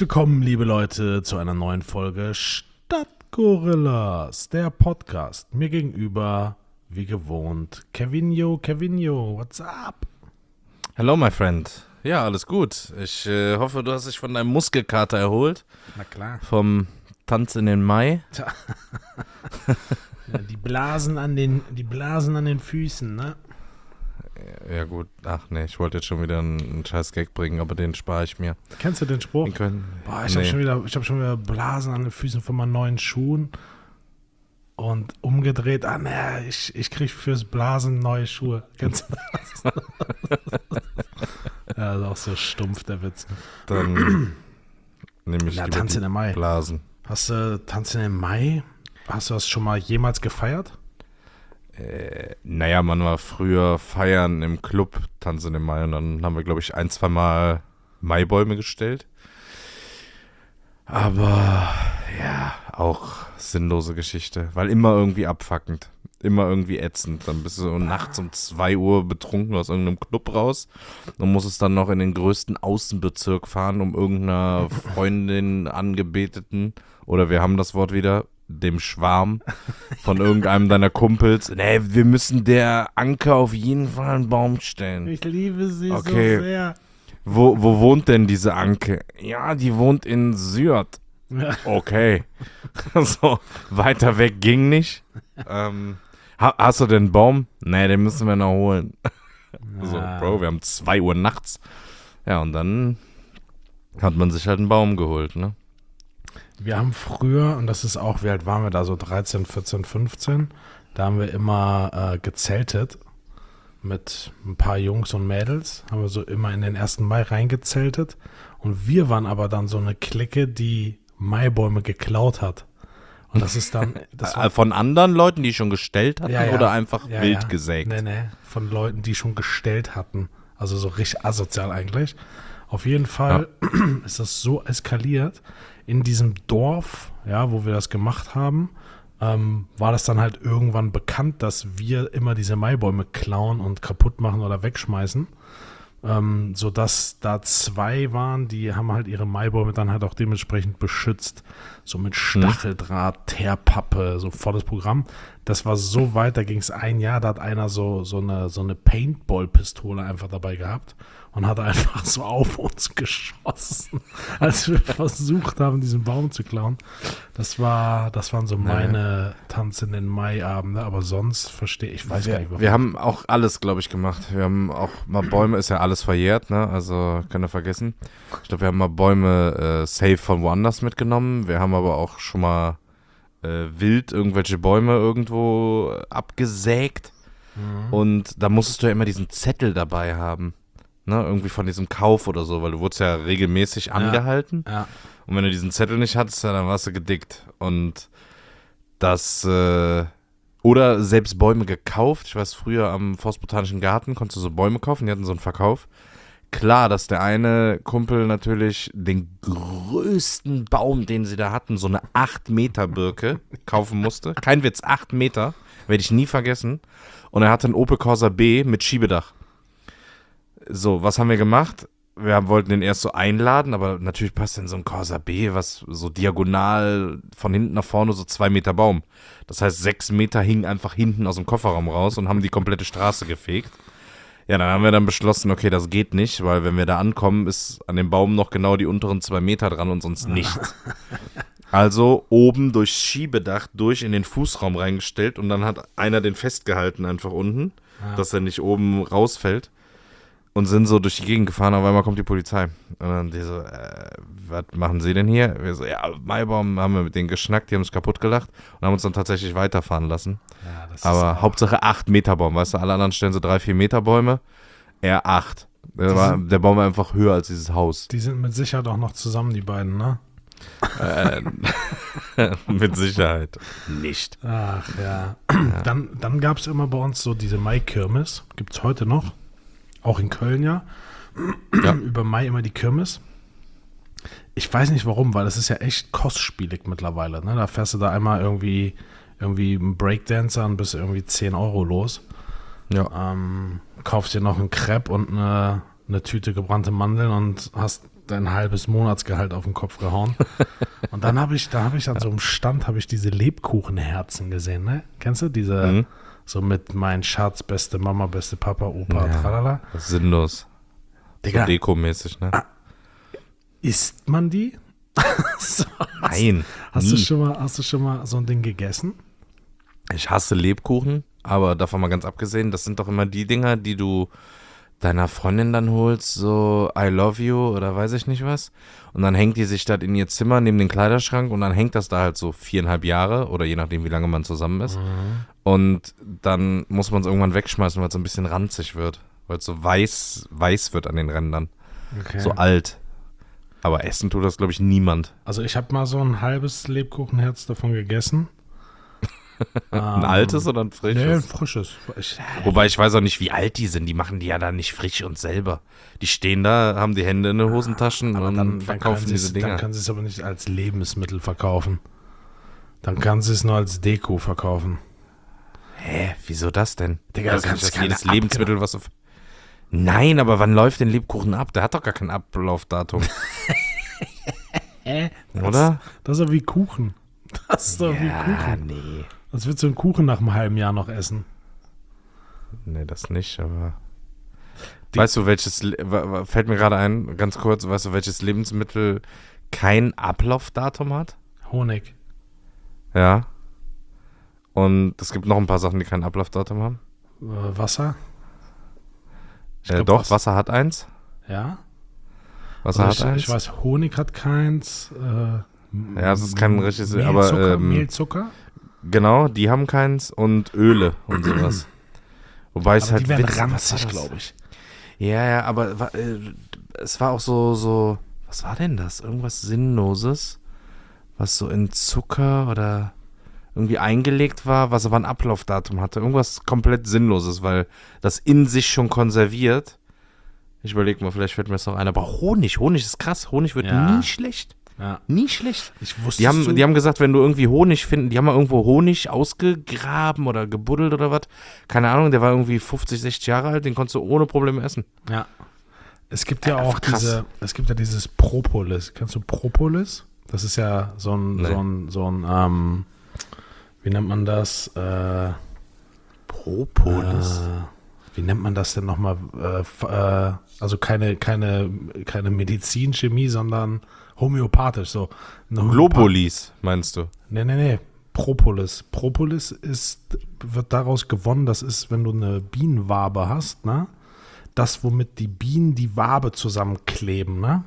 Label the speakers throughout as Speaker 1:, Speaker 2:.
Speaker 1: willkommen, liebe Leute, zu einer neuen Folge Stadtgorillas, der Podcast. Mir gegenüber, wie gewohnt, Kevinio, what's up?
Speaker 2: Hello, my friend. Ja, alles gut. Ich hoffe, du hast dich von deinem Muskelkater erholt.
Speaker 1: Na klar.
Speaker 2: Vom Tanz in den Mai.
Speaker 1: Ja, die Blasen an den Füßen, ne?
Speaker 2: Ja gut, ach nee, ich wollte jetzt schon wieder einen scheiß Gag bringen, aber den spare ich mir.
Speaker 1: Kennst du den Spruch? Boah, ich habe schon wieder Blasen an den Füßen von meinen neuen Schuhen und umgedreht, ich krieg fürs Blasen neue Schuhe. Kennst du das? Ja, das ist auch so stumpf, der Witz.
Speaker 2: Dann nehme ich
Speaker 1: Tanz in den Mai.
Speaker 2: Blasen.
Speaker 1: Hast du Tanz in den Mai? Hast du das schon mal jemals gefeiert?
Speaker 2: Naja, man war früher feiern im Club, Tanzen im Mai, und dann haben wir, glaube ich, 1-2 Mal Maibäume gestellt. Aber ja, auch sinnlose Geschichte, weil immer irgendwie abfuckend, immer irgendwie ätzend. Dann bist du nachts um 2 Uhr betrunken aus irgendeinem Club raus und musst es dann noch in den größten Außenbezirk fahren, um irgendeiner Freundin, Angebeteten, oder wir haben das Wort wieder, dem Schwarm von irgendeinem deiner Kumpels. Nee, wir müssen der Anke auf jeden Fall einen Baum stellen.
Speaker 1: Ich liebe sie so sehr.
Speaker 2: Wo wohnt denn diese Anke? Ja, die wohnt in Sürth.
Speaker 1: Ja.
Speaker 2: Okay. So, weiter weg ging nicht. Hast du den Baum? Nee, den müssen wir noch holen. So, Bro, wir haben 2 Uhr nachts. Ja, und dann hat man sich halt einen Baum geholt, ne?
Speaker 1: Wir haben früher, und das ist auch, wie alt waren wir da, so 13, 14, 15, da haben wir immer gezeltet mit ein paar Jungs und Mädels, haben wir so immer in den 1. Mai reingezeltet und wir waren aber dann so eine Clique, die Maibäume geklaut hat. Und das ist dann...
Speaker 2: von anderen Leuten, die schon gestellt hatten,
Speaker 1: ja.
Speaker 2: oder einfach
Speaker 1: Ja,
Speaker 2: wild
Speaker 1: ja.
Speaker 2: gesägt?
Speaker 1: Nee, von Leuten, die schon gestellt hatten. Also so richtig asozial eigentlich. Auf jeden Fall ist das so eskaliert. In diesem Dorf, ja, wo wir das gemacht haben, war das dann halt irgendwann bekannt, dass wir immer diese Maibäume klauen und kaputt machen oder wegschmeißen. Sodass da 2 waren, die haben halt ihre Maibäume dann halt auch dementsprechend beschützt. So mit Stacheldraht, Teerpappe, so volles Programm. Das war so weit, da ging es ein Jahr, da hat einer so eine Paintball-Pistole einfach dabei gehabt und hat einfach so auf uns geschossen, als wir versucht haben, diesen Baum zu klauen. Das waren so meine Tanz in den Mai-Abende, aber sonst weiß gar nicht, warum.
Speaker 2: Wir haben auch alles, glaube ich, gemacht. Wir haben auch mal Bäume, ist ja alles verjährt, ne? Also könnt ihr vergessen. Ich glaube, wir haben mal Bäume safe von woanders mitgenommen. Wir haben aber auch schon mal wild irgendwelche Bäume irgendwo abgesägt. Und da musstest du ja immer diesen Zettel dabei haben. Ne, irgendwie von diesem Kauf oder so, weil du wurdest ja regelmäßig angehalten.
Speaker 1: Ja.
Speaker 2: Und wenn du diesen Zettel nicht hattest, dann warst du gedickt. Und das, oder selbst Bäume gekauft. Ich weiß, früher am Forstbotanischen Garten konntest du so Bäume kaufen, die hatten so einen Verkauf. Klar, dass der eine Kumpel natürlich den größten Baum, den sie da hatten, so eine 8 Meter Birke kaufen musste. Kein Witz, 8 Meter, werde ich nie vergessen. Und er hatte einen Opel Corsa B mit Schiebedach. So, was haben wir gemacht? Wir wollten den erst so einladen, aber natürlich passt in so ein Corsa B, was so diagonal von hinten nach vorne, so 2 Meter Baum. Das heißt, 6 Meter hingen einfach hinten aus dem Kofferraum raus und haben die komplette Straße gefegt. Ja, dann haben wir dann beschlossen, okay, das geht nicht, weil wenn wir da ankommen, ist an dem Baum noch genau die unteren 2 Meter dran und sonst nichts. Also oben durchs Schiebedach in den Fußraum reingestellt und dann hat einer den festgehalten einfach unten, dass er nicht oben rausfällt. Und sind so durch die Gegend gefahren, auf einmal kommt die Polizei. Und dann die so, was machen Sie denn hier? Wir so, ja, Maibaum, haben wir mit denen geschnackt, die haben uns kaputt gelacht und haben uns dann tatsächlich weiterfahren lassen. Ja, aber Hauptsache 8 Meter Baum, weißt du, alle anderen stellen so 3-4 Meter Bäume, er 8. Der Baum war einfach höher als dieses Haus.
Speaker 1: Die sind mit Sicherheit auch noch zusammen, die beiden, ne?
Speaker 2: Mit Sicherheit nicht.
Speaker 1: Ach ja. Dann gab es immer bei uns so diese Mai-Kirmes, gibt es heute noch. Auch in Köln ja. Über Mai immer die Kirmes. Ich weiß nicht warum, weil das ist ja echt kostspielig mittlerweile. Ne? Da fährst du da einmal irgendwie einen Breakdancer und bist irgendwie 10 Euro los. Ja. Kaufst dir noch einen Crepe und eine Tüte gebrannte Mandeln und hast dein halbes Monatsgehalt auf den Kopf gehauen. Und dann habe ich an so einem Stand diese Lebkuchenherzen gesehen, ne? Kennst du diese, so mit mein Schatz, beste Mama, beste Papa, Opa, tralala?
Speaker 2: Sinnlos.
Speaker 1: Digga,
Speaker 2: so dekomäßig, ne?
Speaker 1: isst man die? So,
Speaker 2: Nein,
Speaker 1: hast
Speaker 2: nie.
Speaker 1: du schon mal so ein Ding gegessen?
Speaker 2: Ich hasse Lebkuchen, aber davon mal ganz abgesehen, das sind doch immer die Dinger, die du deiner Freundin dann holst, so I love you oder weiß ich nicht was. Und dann hängt die sich das in ihr Zimmer neben den Kleiderschrank und dann hängt das da halt so 4,5 Jahre oder je nachdem, wie lange man zusammen ist. Und dann muss man es irgendwann wegschmeißen, weil es so ein bisschen ranzig wird. Weil es so weiß wird an den Rändern.
Speaker 1: Okay.
Speaker 2: So alt. Aber essen tut das, glaube ich, niemand.
Speaker 1: Also ich habe mal so ein halbes Lebkuchenherz davon gegessen.
Speaker 2: Ein altes oder ein
Speaker 1: Nee, ein
Speaker 2: frisches?
Speaker 1: frisches.
Speaker 2: Wobei ich weiß auch nicht, wie alt die sind. Die machen die ja da nicht frisch und selber. Die stehen da, haben die Hände in den Hosentaschen
Speaker 1: Aber
Speaker 2: und
Speaker 1: dann
Speaker 2: verkaufen diese
Speaker 1: Dann
Speaker 2: Dinger.
Speaker 1: können sie es aber nicht als Lebensmittel verkaufen. Dann kann sie es nur als Deko verkaufen.
Speaker 2: Hä, wieso das denn?
Speaker 1: Digga,
Speaker 2: Also
Speaker 1: du kannst
Speaker 2: nicht, dass
Speaker 1: keine
Speaker 2: jedes Lebensmittel, was du... Nein, aber wann läuft denn Lebkuchen ab? Der hat doch gar kein Ablaufdatum. Oder?
Speaker 1: Das ist doch wie Kuchen. Das ist doch wie Kuchen.
Speaker 2: nee.
Speaker 1: Das wird so ein Kuchen nach einem halben Jahr noch essen.
Speaker 2: Nee, das nicht, aber... Weißt du, fällt mir gerade ein, ganz kurz, weißt du, welches Lebensmittel kein Ablaufdatum hat?
Speaker 1: Honig.
Speaker 2: Ja. Und es gibt noch ein paar Sachen, die kein Ablaufdatum haben.
Speaker 1: Wasser. Ich glaub,
Speaker 2: Doch, Wasser hat eins.
Speaker 1: Ja.
Speaker 2: Wasser
Speaker 1: Also
Speaker 2: hat eins.
Speaker 1: ich weiß, Honig hat keins.
Speaker 2: Ja, es ist kein richtiges,
Speaker 1: Mehlzucker,
Speaker 2: aber
Speaker 1: Mehlzucker.
Speaker 2: genau, die haben keins und Öle und sowas. Wobei es
Speaker 1: Aber
Speaker 2: halt
Speaker 1: die werden
Speaker 2: witzig-
Speaker 1: ranzig,
Speaker 2: was war das?
Speaker 1: glaube ich.
Speaker 2: Ja, aber es war auch so, was war denn das? Irgendwas Sinnloses, was so in Zucker oder irgendwie eingelegt war, was aber ein Ablaufdatum hatte. Irgendwas komplett Sinnloses, weil das in sich schon konserviert. Ich überlege mal, vielleicht fällt mir das noch ein. Aber Honig ist krass. Honig wird
Speaker 1: Ja.
Speaker 2: nie schlecht.
Speaker 1: Ja.
Speaker 2: Nie schlecht.
Speaker 1: Ich wusste
Speaker 2: Die haben gesagt, wenn du irgendwie Honig finden, die haben mal irgendwo Honig ausgegraben oder gebuddelt oder was. Keine Ahnung, der war irgendwie 50, 60 Jahre alt, den konntest du ohne Probleme essen.
Speaker 1: Ja. Es gibt ja
Speaker 2: Einfach
Speaker 1: auch
Speaker 2: krass.
Speaker 1: dieses Propolis. Kennst du Propolis? Das ist ja so ein, wie nennt man das?
Speaker 2: Propolis.
Speaker 1: Wie nennt man das denn nochmal? Also keine Medizin, Chemie, sondern homöopathisch. So.
Speaker 2: Globulis, meinst du?
Speaker 1: Nee. Propolis. Propolis wird daraus gewonnen, das ist, wenn du eine Bienenwabe hast, ne? Das, womit die Bienen die Wabe zusammenkleben, ne?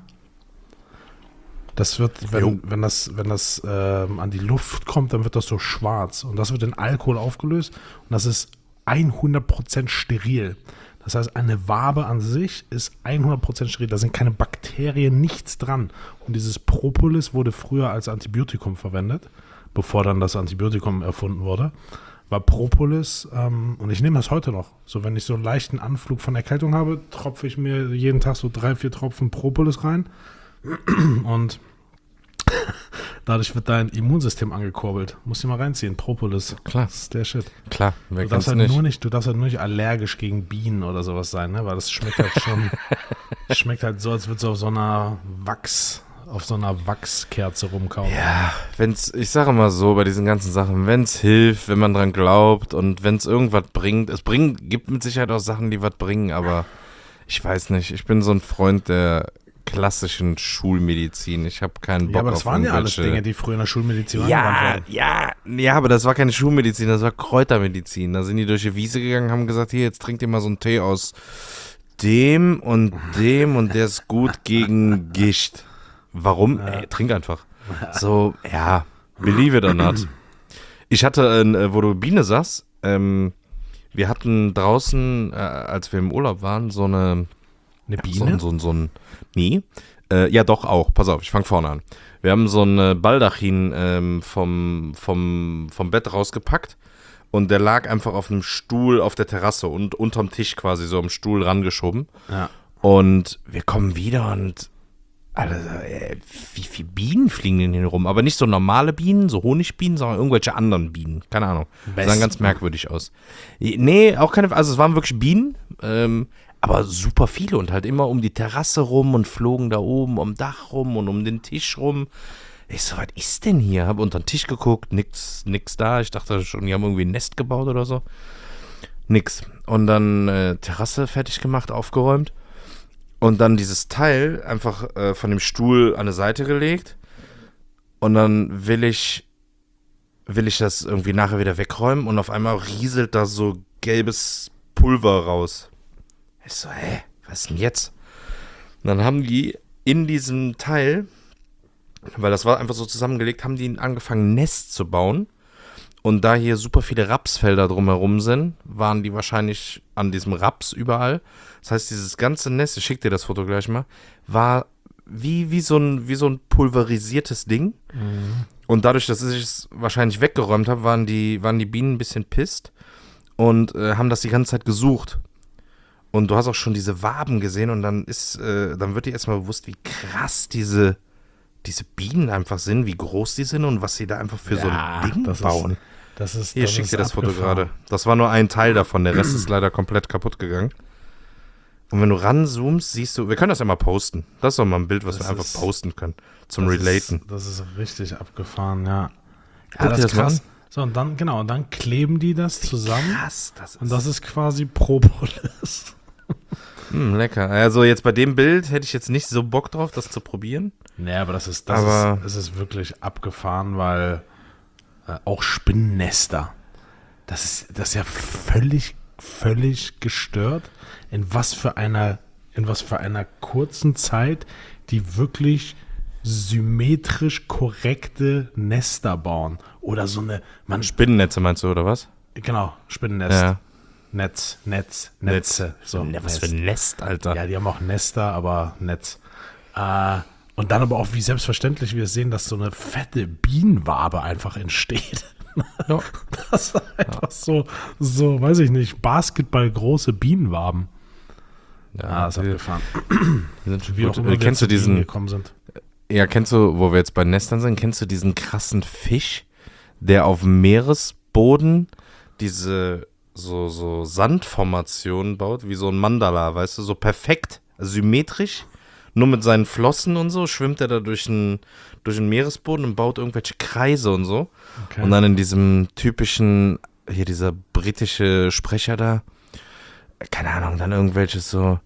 Speaker 1: Das wird, wenn das an die Luft kommt, dann wird das so schwarz. Und das wird in Alkohol aufgelöst. Und das ist 100% steril. Das heißt, eine Wabe an sich ist 100% steril. Da sind keine Bakterien, nichts dran. Und dieses Propolis wurde früher als Antibiotikum verwendet, bevor dann das Antibiotikum erfunden wurde. War Propolis, und ich nehme das heute noch. So, wenn ich so einen leichten Anflug von Erkältung habe, tropfe ich mir jeden Tag so 3-4 Tropfen Propolis rein. Und dadurch wird dein Immunsystem angekurbelt. Musst du mal reinziehen, Propolis.
Speaker 2: Klar.
Speaker 1: Das ist der Shit.
Speaker 2: Klar, wer
Speaker 1: Du darfst
Speaker 2: kennt's
Speaker 1: halt
Speaker 2: nicht.
Speaker 1: du darfst halt nur nicht allergisch gegen Bienen oder sowas sein, ne? Weil das schmeckt halt schon, schmeckt halt so, als würdest du auf so einer Wachskerze rumkauen.
Speaker 2: Ja, ich sage mal so, bei diesen ganzen Sachen, wenn es hilft, wenn man dran glaubt und wenn es irgendwas bringt, gibt mit Sicherheit auch Sachen, die was bringen, aber ich weiß nicht, ich bin so ein Freund der klassischen Schulmedizin. Ich habe keinen Bock
Speaker 1: Ja, aber das
Speaker 2: auf
Speaker 1: waren ja alles
Speaker 2: irgendwelche-
Speaker 1: Dinge, die früher in der Schulmedizin angewandt wurden.
Speaker 2: Ja, aber das war keine Schulmedizin, das war Kräutermedizin. Da sind die durch die Wiese gegangen, haben gesagt, hier, jetzt trinkt ihr mal so einen Tee aus dem und der ist gut gegen Gicht. Warum? Trink einfach. So, ja, believe it or not. Ich hatte, wo du Biene sagst, wir hatten draußen, als wir im Urlaub waren, so eine
Speaker 1: Biene?
Speaker 2: Nee. Ja, doch, auch. Pass auf, ich fange vorne an. Wir haben so ein Baldachin vom Bett rausgepackt und der lag einfach auf einem Stuhl auf der Terrasse und unterm Tisch quasi so am Stuhl rangeschoben.
Speaker 1: Ja.
Speaker 2: Und wir kommen wieder und Also, wie viele Bienen fliegen denn hier rum? Aber nicht so normale Bienen, so Honigbienen, sondern irgendwelche anderen Bienen. Keine Ahnung. Sahen ganz merkwürdig aus. Nee, auch keine, also es waren wirklich Bienen, aber super viele und halt immer um die Terrasse rum und flogen da oben um Dach rum und um den Tisch rum. Ich so, was ist denn hier? Habe unter den Tisch geguckt, nix da. Ich dachte schon, die haben irgendwie ein Nest gebaut oder so. Nix. Und dann Terrasse fertig gemacht, aufgeräumt. Und dann dieses Teil einfach von dem Stuhl an eine Seite gelegt. Und dann will ich das irgendwie nachher wieder wegräumen. Und auf einmal rieselt da so gelbes Pulver raus. Ich so, was ist denn jetzt? Und dann haben die in diesem Teil, weil das war einfach so zusammengelegt, haben die angefangen, ein Nest zu bauen. Und da hier super viele Rapsfelder drumherum sind, waren die wahrscheinlich an diesem Raps überall. Das heißt, dieses ganze Nest, ich schicke dir das Foto gleich mal, war wie so ein pulverisiertes Ding. Mhm. Und dadurch, dass ich es wahrscheinlich weggeräumt habe, waren die Bienen ein bisschen pisst und haben das die ganze Zeit gesucht. Und du hast auch schon diese Waben gesehen und dann wird dir erstmal bewusst, wie krass diese Bienen einfach sind, wie groß die sind und was sie da einfach für so ein Ding bauen. Hier, schick dir das Foto gerade. Das war nur ein Teil davon, der Rest ist leider komplett kaputt gegangen. Und wenn du ranzoomst, siehst du, wir können das ja mal posten. Das ist doch mal ein Bild, was wir einfach posten können, zum Relaten.
Speaker 1: Das ist richtig abgefahren, ja.
Speaker 2: Ja, das ist krass.
Speaker 1: So, und dann kleben die das zusammen.
Speaker 2: Krass, das ist.
Speaker 1: Und das ist quasi Propolis.
Speaker 2: Lecker. Also jetzt bei dem Bild hätte ich jetzt nicht so Bock drauf, das zu probieren.
Speaker 1: Nee, aber es ist wirklich abgefahren, weil auch Spinnennester, das ist ja völlig gestört, in was für einer kurzen Zeit die wirklich symmetrisch korrekte Nester bauen. Oder so eine...
Speaker 2: Spinnennetze meinst du, oder was?
Speaker 1: Genau, Spinnennest.
Speaker 2: Ja.
Speaker 1: Netze. So,
Speaker 2: was für ein Nest, Alter.
Speaker 1: Ja, die haben auch Nester, aber Netz. Und dann aber auch, wie selbstverständlich wir sehen, dass so eine fette Bienenwabe einfach entsteht. Ja. Das ist einfach so, weiß ich nicht, basketballgroße Bienenwaben.
Speaker 2: Ja,
Speaker 1: das ist abgefahren.
Speaker 2: Wie auch immer kennst du diesen
Speaker 1: gekommen sind.
Speaker 2: Ja, kennst du, wo wir jetzt bei Nestern sind, kennst du diesen krassen Fisch, der auf dem Meeresboden diese so Sandformationen baut, wie so ein Mandala, weißt du, so perfekt, symmetrisch, nur mit seinen Flossen und so, schwimmt er da durch den Meeresboden und baut irgendwelche Kreise und so. Okay. Und dann in diesem typischen, hier dieser britische Sprecher da, keine Ahnung, dann irgendwelches so,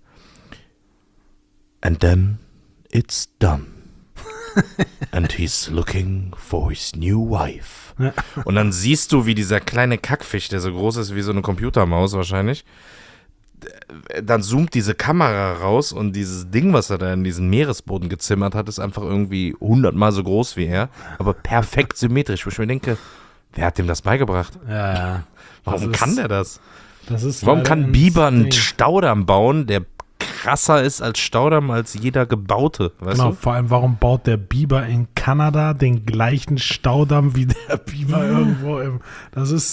Speaker 2: and then it's done. And he's looking for his new wife. Ja. Und dann siehst du, wie dieser kleine Kackfisch, der so groß ist wie so eine Computermaus wahrscheinlich, dann zoomt diese Kamera raus und dieses Ding, was er da in diesen Meeresboden gezimmert hat, ist einfach irgendwie 100-mal so groß wie er, aber perfekt symmetrisch, wo ich mir denke, wer hat dem das beigebracht?
Speaker 1: Ja.
Speaker 2: Warum kann der das?
Speaker 1: Ist
Speaker 2: warum kann Biber einen Staudamm bauen, der krasser ist als Staudamm, als jeder gebaute, weißt du?
Speaker 1: Vor allem, warum baut der Biber in Kanada den gleichen Staudamm wie der Biber irgendwo im... Das ist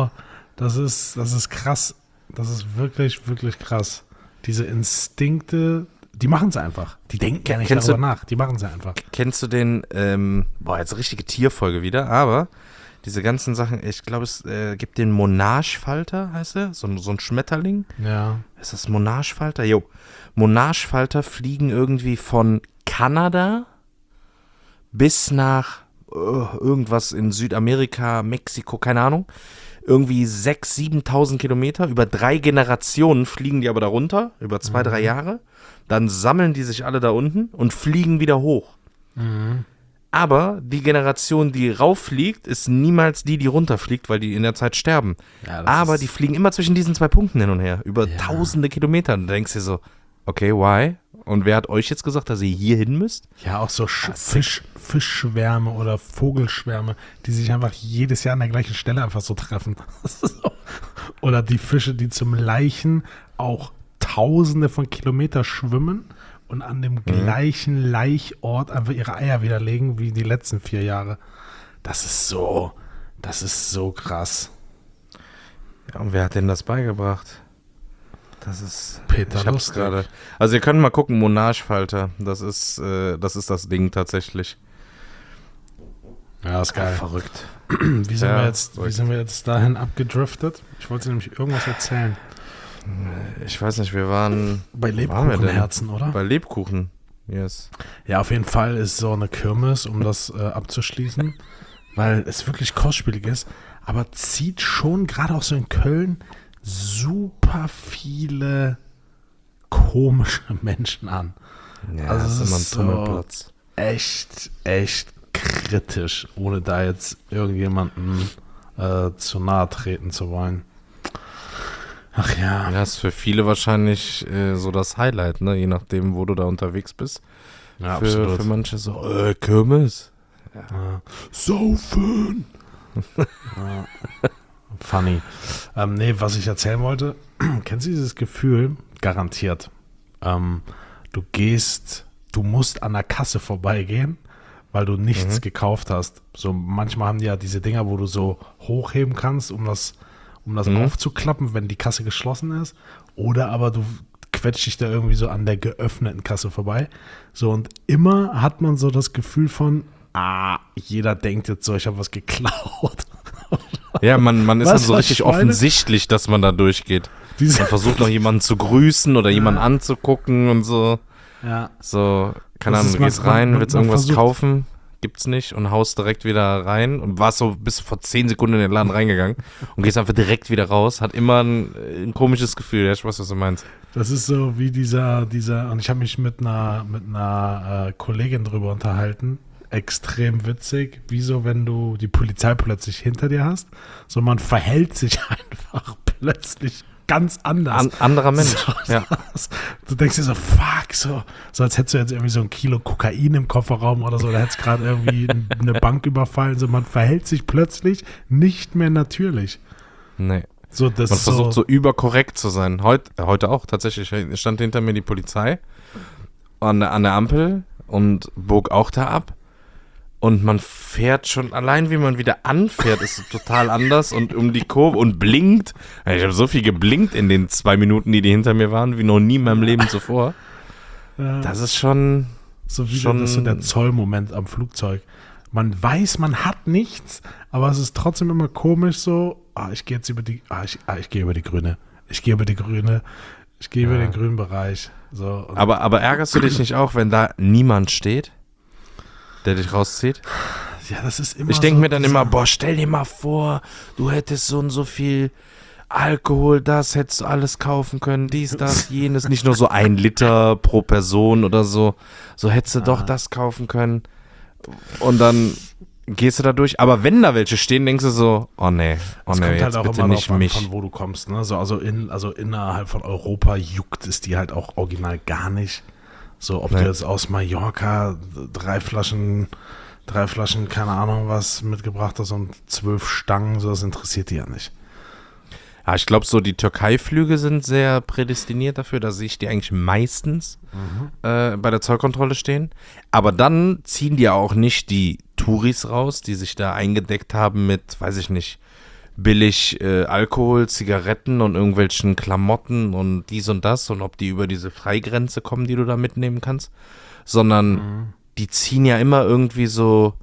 Speaker 1: krass. Das ist wirklich, wirklich krass. Diese Instinkte, die machen es einfach. Die denken gar nicht darüber nach. Die machen es einfach.
Speaker 2: Kennst du den, jetzt richtige Tierfolge wieder, aber diese ganzen Sachen, ich glaube, es gibt den Monarchfalter, heißt er? So ein Schmetterling.
Speaker 1: Ja.
Speaker 2: Ist das Monarchfalter? Jo. Monarchfalter fliegen irgendwie von Kanada bis nach irgendwas in Südamerika, Mexiko, keine Ahnung. Irgendwie 6.000, 7.000 Kilometer. Über 3 Generationen fliegen die aber da runter, über 2, 3 Jahre. Dann sammeln die sich alle da unten und fliegen wieder hoch. Mhm. Aber die Generation, die rauffliegt, ist niemals die runterfliegt, weil die in der Zeit sterben. Ja, aber die fliegen immer zwischen diesen 2 Punkten hin und her, über tausende Kilometer. Und da denkst du dir so, okay, why? Und wer hat euch jetzt gesagt, dass ihr hier hin müsst?
Speaker 1: Ja, auch so Fischschwärme oder Vogelschwärme, die sich einfach jedes Jahr an der gleichen Stelle einfach so treffen. Oder die Fische, die zum Laichen auch tausende von Kilometern schwimmen und an dem gleichen Laichort einfach ihre Eier widerlegen wie die letzten 4 Jahre. Das ist so krass.
Speaker 2: Ja, und wer hat denn das beigebracht? Das ist
Speaker 1: Peter
Speaker 2: ich hab's
Speaker 1: Lustig.
Speaker 2: gerade. Also ihr könnt mal gucken, Monarchfalter. Das ist das Ding tatsächlich.
Speaker 1: Ja, ist geil.
Speaker 2: Verrückt.
Speaker 1: Wie sind,
Speaker 2: Ja,
Speaker 1: wie sind wir jetzt dahin abgedriftet? Ich wollte nämlich irgendwas erzählen.
Speaker 2: Ich weiß nicht, wir waren
Speaker 1: Bei
Speaker 2: waren wir denn?
Speaker 1: Lebkuchenherzen, oder?
Speaker 2: Bei Lebkuchen. Yes.
Speaker 1: Ja, auf jeden Fall ist so eine Kirmes, um das abzuschließen, weil es wirklich kostspielig ist, aber zieht schon, gerade auch so in Köln, super viele komische Menschen an.
Speaker 2: Ja,
Speaker 1: Also
Speaker 2: das
Speaker 1: es
Speaker 2: ist immer ein
Speaker 1: ist so-
Speaker 2: Tummelplatz.
Speaker 1: Echt kritisch, ohne da jetzt irgendjemanden zu nahe treten zu wollen. Ach ja.
Speaker 2: Ja, ist für viele wahrscheinlich so das Highlight, ne? Je nachdem, wo du da unterwegs bist.
Speaker 1: Ja,
Speaker 2: Für manche so, Kirmes.
Speaker 1: Saufen! Ja. Funny. Nee, was ich erzählen wollte, kennst du dieses Gefühl? Garantiert. Du musst an der Kasse vorbeigehen, weil du nichts gekauft hast. So manchmal haben die ja diese Dinger, wo du so hochheben kannst, um das aufzuklappen, wenn die Kasse geschlossen ist. Oder aber du quetscht dich da irgendwie so an der geöffneten Kasse vorbei. So, und immer hat man so das Gefühl von, jeder denkt jetzt so, ich habe was geklaut.
Speaker 2: Ja, man ist dann
Speaker 1: Weißt
Speaker 2: so
Speaker 1: du, was
Speaker 2: richtig
Speaker 1: ich meine?
Speaker 2: offensichtlich, dass man da durchgeht.
Speaker 1: Diese,
Speaker 2: Man versucht noch jemanden zu grüßen oder jemanden anzugucken und so.
Speaker 1: ja,
Speaker 2: So, keine
Speaker 1: Das
Speaker 2: Ahnung,
Speaker 1: ist
Speaker 2: du gehst
Speaker 1: man-
Speaker 2: rein,
Speaker 1: man-
Speaker 2: willst
Speaker 1: man
Speaker 2: irgendwas
Speaker 1: versucht-
Speaker 2: kaufen, gibt's nicht und haust direkt wieder rein und warst so bis vor 10 Sekunden in den Laden reingegangen und gehst einfach direkt wieder raus. Hat immer ein komisches Gefühl, ja, ich weiß, was du meinst.
Speaker 1: das ist so wie dieser, und ich habe mich mit einer Kollegin drüber unterhalten. Extrem witzig, wie so, wenn du die Polizei plötzlich hinter dir hast. So, man verhält sich einfach plötzlich ganz anders.
Speaker 2: Anderer Mensch,
Speaker 1: So,
Speaker 2: ja.
Speaker 1: Du denkst dir so, fuck, so als hättest du jetzt irgendwie so ein Kilo Kokain im Kofferraum oder so, oder hättest gerade irgendwie eine Bank überfallen. So, man verhält sich plötzlich nicht mehr natürlich.
Speaker 2: Nee.
Speaker 1: So, das
Speaker 2: Man
Speaker 1: ist
Speaker 2: versucht so überkorrekt zu sein. Heute auch tatsächlich. Stand hinter mir die Polizei an der Ampel und bog auch da ab. Und man fährt schon, allein wie man wieder anfährt, ist total anders und um die Kurve und blinkt. Ich habe so viel geblinkt in den 2 Minuten, die hinter mir waren, wie noch nie in meinem Leben zuvor. Das ist schon...
Speaker 1: So wie
Speaker 2: schon-
Speaker 1: das ist so der Zollmoment am Flugzeug. Man weiß, man hat nichts, aber es ist trotzdem immer komisch so, ich gehe jetzt über die, ich gehe über die Grüne. Ich gehe über die Grüne. Ich gehe über den grünen Bereich. So, und
Speaker 2: Aber ärgerst du dich nicht auch, wenn da niemand steht, der dich rauszieht?
Speaker 1: ja, das ist immer
Speaker 2: Ich denke
Speaker 1: so
Speaker 2: mir dann
Speaker 1: dieser-
Speaker 2: immer, boah, stell dir mal vor, du hättest so und so viel Alkohol, das hättest du alles kaufen können, dies, das, jenes. Nicht nur so 1 Liter pro Person oder so. So hättest du doch das kaufen können. Und dann gehst du da durch. Aber wenn da welche stehen, denkst du so, oh nee,
Speaker 1: Es kommt
Speaker 2: jetzt
Speaker 1: halt auch
Speaker 2: bitte
Speaker 1: immer
Speaker 2: nicht
Speaker 1: drauf an,
Speaker 2: mich.
Speaker 1: von wo du kommst. Ne? So, also innerhalb von Europa juckt es die halt auch original gar nicht. So, ob
Speaker 2: Nee.
Speaker 1: du jetzt aus Mallorca 3 Flaschen, keine Ahnung was mitgebracht hast und 12 Stangen, so, das interessiert die ja nicht.
Speaker 2: Ja, ich glaube, so die Türkei-Flüge sind sehr prädestiniert dafür, dass ich die eigentlich meistens bei der Zollkontrolle stehen. Aber dann ziehen die ja auch nicht die Touris raus, die sich da eingedeckt haben mit, weiß ich nicht, billig Alkohol, Zigaretten und irgendwelchen Klamotten und dies und das und ob die über diese Freigrenze kommen, die du da mitnehmen kannst, sondern die ziehen ja immer irgendwie so,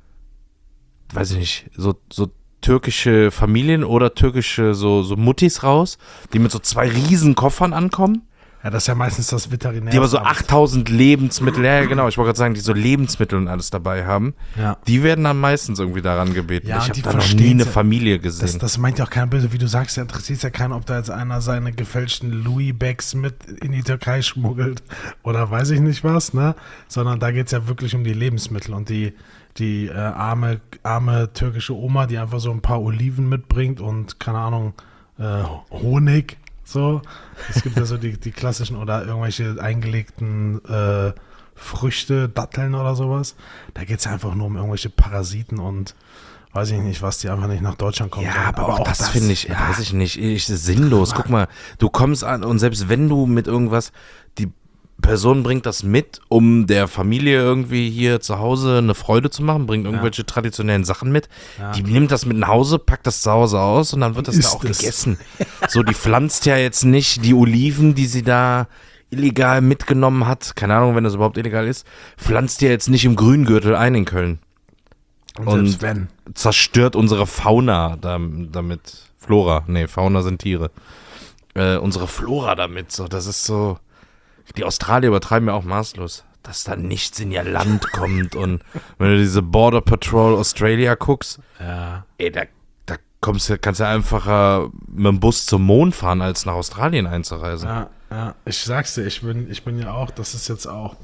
Speaker 2: weiß ich nicht, so türkische Familien oder türkische so Muttis raus, die mit so 2 riesen Koffern ankommen,
Speaker 1: Ja, das ist ja meistens das Veterinär.
Speaker 2: die aber so 8000 Lebensmittel, ja genau, ich wollte gerade sagen, die so Lebensmittel und alles dabei haben,
Speaker 1: Ja.
Speaker 2: die werden dann meistens irgendwie daran gebeten.
Speaker 1: Ja,
Speaker 2: Ich
Speaker 1: und
Speaker 2: habe
Speaker 1: die
Speaker 2: da noch nie
Speaker 1: verstehen's
Speaker 2: eine
Speaker 1: ja.
Speaker 2: Familie gesehen.
Speaker 1: Das meint ja auch keiner böse, wie du sagst, ja, interessiert ja keinen, ob da jetzt einer seine gefälschten Louis-Bags mit in die Türkei schmuggelt oder weiß ich nicht was, ne? Sondern da geht es ja wirklich um die Lebensmittel und die arme türkische Oma, die einfach so ein paar Oliven mitbringt und, keine Ahnung, Honig, so. Es gibt ja so die klassischen oder irgendwelche eingelegten Früchte, Datteln oder sowas. Da geht es ja einfach nur um irgendwelche Parasiten und weiß ich nicht, was die einfach nicht nach Deutschland kommen
Speaker 2: Ja,
Speaker 1: sollen.
Speaker 2: aber auch das finde ich,
Speaker 1: ja.
Speaker 2: weiß ich nicht, ist sinnlos. Guck mal, du kommst an und selbst wenn du mit irgendwas, die Person bringt das mit, um der Familie irgendwie hier zu Hause eine Freude zu machen, bringt irgendwelche traditionellen Sachen mit.
Speaker 1: Ja.
Speaker 2: Die nimmt das mit nach Hause, packt das zu Hause aus und dann wird das da auch gegessen. So, die pflanzt ja jetzt nicht die Oliven, die sie da illegal mitgenommen hat, keine Ahnung, wenn das überhaupt illegal ist, pflanzt die ja jetzt nicht im Grüngürtel ein in Köln. Und zerstört unsere Fauna damit. Fauna sind Tiere. Unsere Flora damit, so, das ist so, die Australier übertreiben ja auch maßlos, dass da nichts in ihr Land kommt und wenn du diese Border Patrol Australia guckst, ey, da kannst du ja einfacher mit dem Bus zum Mond fahren, als nach Australien einzureisen.
Speaker 1: Ja, ich sag's dir, ich bin ja auch, das ist jetzt auch,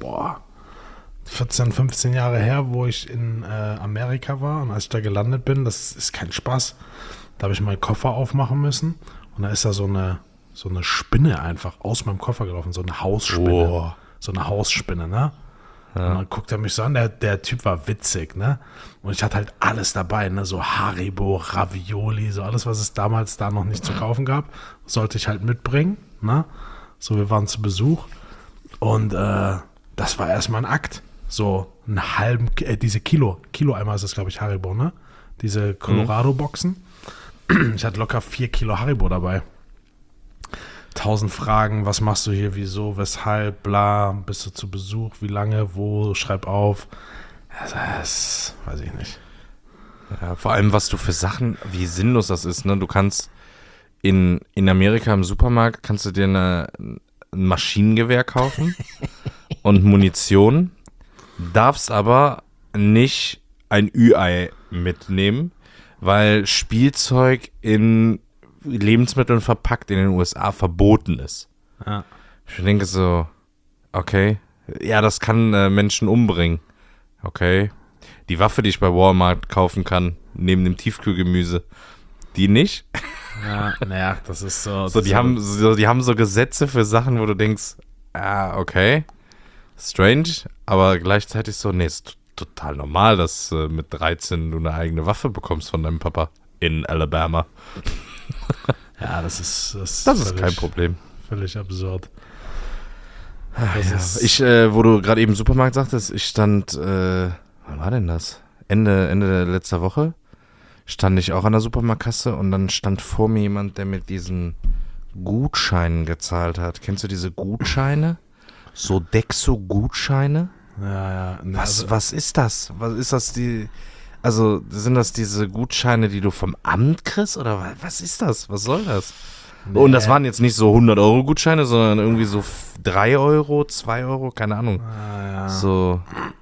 Speaker 1: 14, 15 Jahre her, wo ich in Amerika war und als ich da gelandet bin, das ist kein Spaß. Da habe ich meinen Koffer aufmachen müssen und da ist da so eine Spinne einfach aus meinem Koffer gelaufen, so eine Hausspinne.
Speaker 2: Oh.
Speaker 1: So eine Hausspinne, ne? Ja. Und dann guckt er mich so an, der Typ war witzig, ne? Und ich hatte halt alles dabei, ne? So Haribo, Ravioli, so alles, was es damals da noch nicht zu kaufen gab, sollte ich halt mitbringen, ne? So, wir waren zu Besuch und das war erstmal ein Akt. So einen halben, diese Kilo-Eimer ist das, glaube ich, Haribo, ne? Diese Colorado-Boxen. Ich hatte locker 4 Kilo Haribo dabei. 1000 Fragen, was machst du hier, wieso, weshalb, bla, bist du zu Besuch, wie lange, wo, schreib auf. Das weiß ich nicht.
Speaker 2: Ja, vor allem, was du für Sachen, wie sinnlos das ist, ne? Du kannst in Amerika im Supermarkt, kannst du dir ein Maschinengewehr kaufen und Munition, darfst aber nicht ein Ü-Ei mitnehmen, weil Spielzeug in Lebensmitteln verpackt in den USA verboten ist.
Speaker 1: Ja.
Speaker 2: Ich denke so, okay, ja, das kann Menschen umbringen. Okay, die Waffe, die ich bei Walmart kaufen kann, neben dem Tiefkühlgemüse, die nicht.
Speaker 1: Ja, naja, das ist so.
Speaker 2: Die haben so Gesetze für Sachen, wo du denkst, okay, strange, aber gleichzeitig so, nee, ist total normal, dass mit 13 du eine eigene Waffe bekommst von deinem Papa in Alabama.
Speaker 1: Ja, das ist
Speaker 2: völlig, kein Problem.
Speaker 1: Völlig absurd.
Speaker 2: Wo du gerade eben Supermarkt sagtest, ich stand, wann war denn das? Ende letzter Woche stand ich auch an der Supermarktkasse und dann stand vor mir jemand, der mit diesen Gutscheinen gezahlt hat. Kennst du diese Gutscheine? So Dexo-Gutscheine?
Speaker 1: Ja.
Speaker 2: Was ist das? Was ist das, also sind das diese Gutscheine, die du vom Amt kriegst oder was ist das? Was soll das? Nee. Und das waren jetzt nicht so 100-Euro-Gutscheine, sondern irgendwie so 3 Euro, 2 Euro, keine Ahnung.
Speaker 1: Ja.
Speaker 2: So,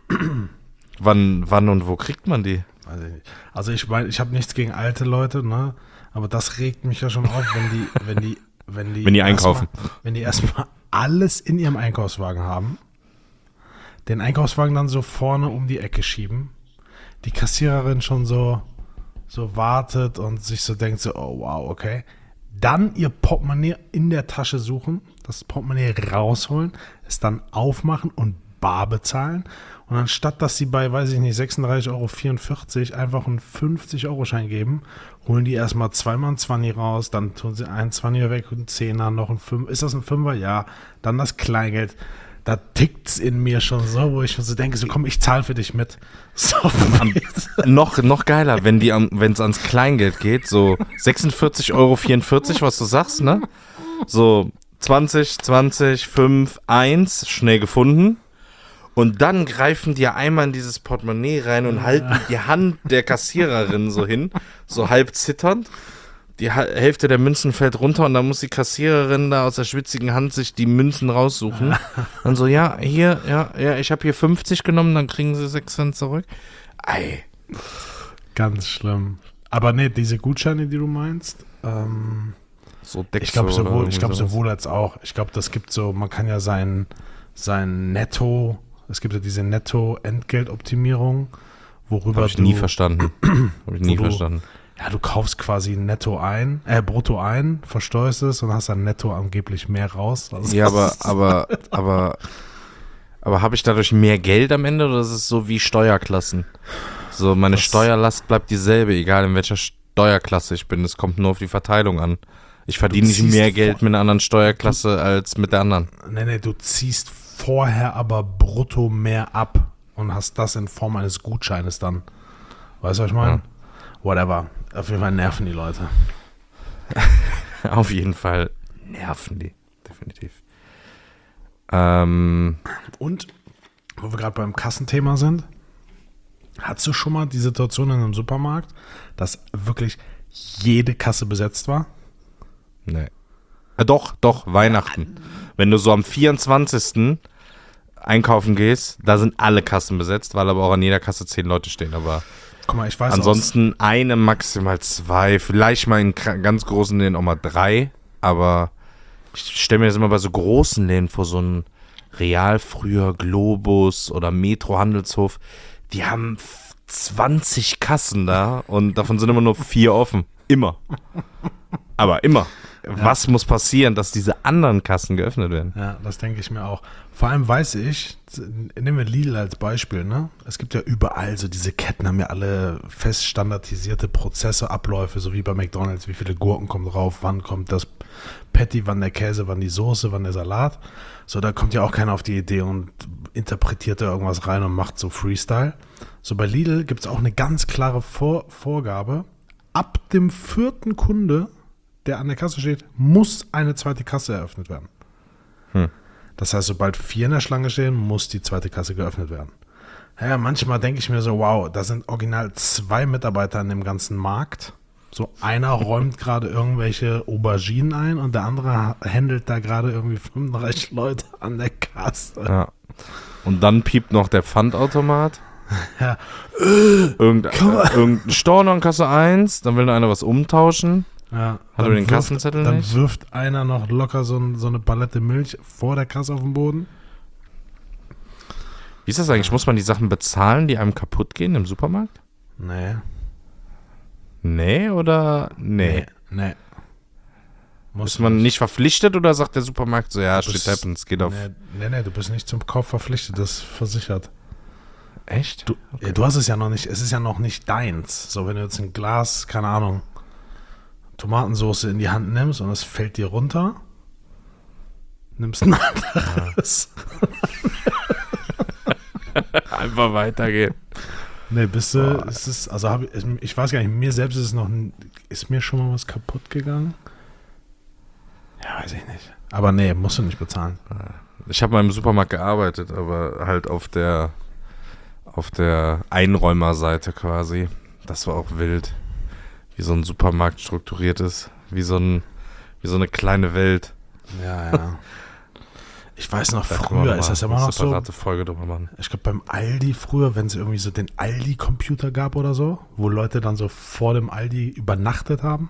Speaker 2: wann und wo kriegt man die?
Speaker 1: Also ich meine, ich habe nichts gegen alte Leute, ne? Aber das regt mich ja schon auf, wenn die
Speaker 2: einkaufen.
Speaker 1: Wenn die erstmal alles in ihrem Einkaufswagen haben, den Einkaufswagen dann so vorne um die Ecke schieben, die Kassiererin schon so wartet und sich so denkt so, oh wow, okay. Dann ihr Portemonnaie in der Tasche suchen, das Portemonnaie rausholen, es dann aufmachen und bar bezahlen. Und anstatt, dass sie bei, weiß ich nicht, 36,44 Euro einfach einen 50-Euro-Schein geben, holen die erstmal zweimal ein 20 raus, dann tun sie einen 20er weg, einen 10er, noch ein 5. Ist das ein 5er? Ja. Dann das Kleingeld. Da tickt's in mir schon so, wo ich schon so denke, so komm, ich zahle für dich mit. So,
Speaker 2: noch geiler, wenn es ans Kleingeld geht, so 46,44 Euro, was du sagst, ne? So 20, 5, 1, schnell gefunden. Und dann greifen die einmal in dieses Portemonnaie rein und halten die Hand der Kassiererin so hin, so halb zitternd. Die Hälfte der Münzen fällt runter und dann muss die Kassiererin da aus der schwitzigen Hand sich die Münzen raussuchen. Dann so, ja, ich habe hier 50 genommen, dann kriegen sie 6 Cent zurück. Ei.
Speaker 1: Ganz schlimm. Aber nee, diese Gutscheine, die du meinst,
Speaker 2: so
Speaker 1: ich glaube sowohl als auch. Ich glaube, das gibt so, man kann ja sein Netto, es gibt ja diese Netto-Entgeltoptimierung, worüber
Speaker 2: Habe ich nie verstanden.
Speaker 1: Ja, du kaufst quasi brutto ein, versteuerst es und hast dann netto angeblich mehr raus. Also
Speaker 2: ja, aber habe ich dadurch mehr Geld am Ende oder ist es so wie Steuerklassen? So, meine Steuerlast bleibt dieselbe, egal in welcher Steuerklasse ich bin. Es kommt nur auf die Verteilung an. Ich verdiene nicht mehr Geld mit einer anderen Steuerklasse als mit der anderen.
Speaker 1: Nee, du ziehst vorher aber brutto mehr ab und hast das in Form eines Gutscheines dann. Weißt du, was ich meine?
Speaker 2: Ja.
Speaker 1: Whatever. Auf jeden Fall nerven die Leute.
Speaker 2: Auf jeden Fall nerven die. Definitiv.
Speaker 1: Und, wo wir gerade beim Kassenthema sind, hattest du schon mal die Situation in einem Supermarkt, dass wirklich jede Kasse besetzt war?
Speaker 2: Nee. Doch, Weihnachten. Wenn du so am 24. einkaufen gehst, da sind alle Kassen besetzt, weil aber auch an jeder Kasse 10 Leute stehen. Aber
Speaker 1: Guck mal, ich weiß
Speaker 2: ansonsten eine, maximal 2, vielleicht mal in ganz großen Läden auch mal 3. Aber ich stelle mir das immer bei so großen Läden vor, so ein Real früher, Globus oder Metro Handelshof. Die haben 20 Kassen da und davon sind immer nur 4 offen. Immer. Aber immer. Ja. Was muss passieren, dass diese anderen Kassen geöffnet werden?
Speaker 1: Ja, das denke ich mir auch. Vor allem weiß ich, nehmen wir Lidl als Beispiel, ne? Es gibt ja überall so diese Ketten, haben ja alle fest standardisierte Prozesse, Abläufe, so wie bei McDonald's, wie viele Gurken kommen drauf, wann kommt das Patty, wann der Käse, wann die Soße, wann der Salat. So, da kommt ja auch keiner auf die Idee und interpretiert da irgendwas rein und macht so Freestyle. So, bei Lidl gibt es auch eine ganz klare Vorgabe. Ab dem 4. Kunde, der an der Kasse steht, muss eine zweite Kasse eröffnet werden. Das heißt, sobald 4 in der Schlange stehen, muss die zweite Kasse geöffnet werden. Ja, manchmal denke ich mir so, wow, da sind original 2 Mitarbeiter in dem ganzen Markt. So, einer räumt gerade irgendwelche Auberginen ein und der andere handelt da gerade irgendwie 35 Leute an der Kasse.
Speaker 2: Ja. Und dann piept noch der Pfandautomat.
Speaker 1: Ja.
Speaker 2: Irgendein Storno an Kasse 1, dann will da einer was umtauschen.
Speaker 1: Ja,
Speaker 2: hat er den Kassenzettel
Speaker 1: dann
Speaker 2: nicht?
Speaker 1: Dann wirft einer noch locker so eine Palette Milch vor der Kasse auf den Boden.
Speaker 2: Wie ist das eigentlich? Muss man die Sachen bezahlen, die einem kaputt gehen im Supermarkt?
Speaker 1: Nee.
Speaker 2: Nee oder nee?
Speaker 1: Nee.
Speaker 2: Ist man nicht verpflichtet oder sagt der Supermarkt so, ja, shit happens, geht auf.
Speaker 1: Nee, du bist nicht zum Kauf verpflichtet, das ist versichert.
Speaker 2: Echt?
Speaker 1: Du hast es ja noch nicht, es ist ja noch nicht deins. So, wenn du jetzt ein Glas, keine Ahnung, Tomatensauce in die Hand nimmst und es fällt dir runter, nimmst ein anderes.
Speaker 2: Einfach weitergehen.
Speaker 1: Nee, ich weiß gar nicht, mir selbst ist mir schon mal was kaputt gegangen? Ja, weiß ich nicht. Aber nee, musst du nicht bezahlen.
Speaker 2: Ich habe mal im Supermarkt gearbeitet, aber halt auf der Einräumerseite quasi. Das war auch wild. Wie so ein Supermarkt strukturiert ist. Wie so eine kleine Welt.
Speaker 1: Ja. Ich weiß noch, früher ist das immer noch so.
Speaker 2: Separate Folge drüber machen.
Speaker 1: Ich glaube, beim Aldi früher, wenn es irgendwie so den Aldi-Computer gab oder so, wo Leute dann so vor dem Aldi übernachtet haben.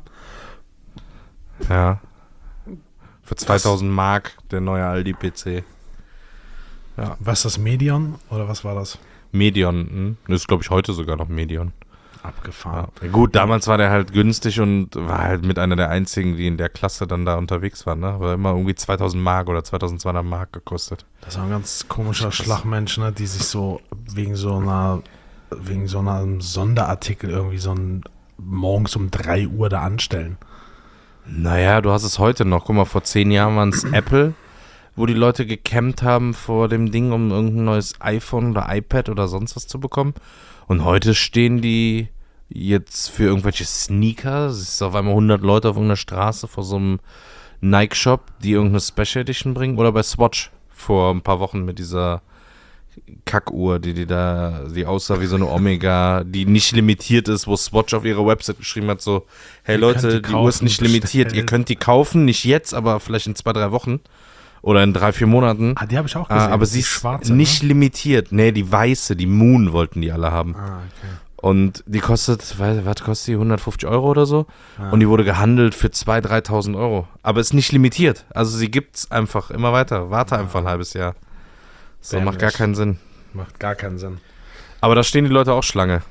Speaker 2: Ja. Für 2000 Mark der neue Aldi-PC. Ja.
Speaker 1: Was ist das, Medion? Oder was war das?
Speaker 2: Medion. Das ist, glaube ich, heute sogar noch Medion.
Speaker 1: Abgefahren.
Speaker 2: Ja. Gut, damals war der halt günstig und war halt mit einer der einzigen, die in der Klasse dann da unterwegs waren. Ne? War immer irgendwie 2000 Mark oder 2200 Mark gekostet.
Speaker 1: Das war ein ganz komischer Schlagmensch, ne? Die sich so wegen so einem Sonderartikel irgendwie morgens um 3 Uhr da anstellen.
Speaker 2: Naja, du hast es heute noch. Guck mal, vor 10 Jahren waren es Apple, wo die Leute gecampt haben vor dem Ding, um irgendein neues iPhone oder iPad oder sonst was zu bekommen. Und heute stehen die jetzt für irgendwelche Sneaker. Es ist auf einmal 100 Leute auf irgendeiner Straße vor so einem Nike-Shop, die irgendeine Special Edition bringen. Oder bei Swatch vor ein paar Wochen mit dieser Kackuhr, die aussah wie so eine Omega, die nicht limitiert ist, wo Swatch auf ihrer Website geschrieben hat, so, hey Leute, die Uhr ist nicht limitiert, ihr könnt die kaufen, nicht jetzt, aber vielleicht in 2-3 Wochen. Oder in 3-4 Monaten.
Speaker 1: Die habe ich auch gesehen.
Speaker 2: Aber sie ist schwarze, nicht limitiert. Nee, die weiße, die Moon wollten die alle haben.
Speaker 1: Okay.
Speaker 2: Und die kostet, was kostet die? 150 Euro oder so? Und die wurde gehandelt für 2.000, 3.000 Euro. Aber ist nicht limitiert. Also sie gibt's einfach immer weiter. Warte einfach ein halbes Jahr. So, macht gar keinen Sinn.
Speaker 1: Macht gar keinen Sinn.
Speaker 2: Aber da stehen die Leute auch Schlange.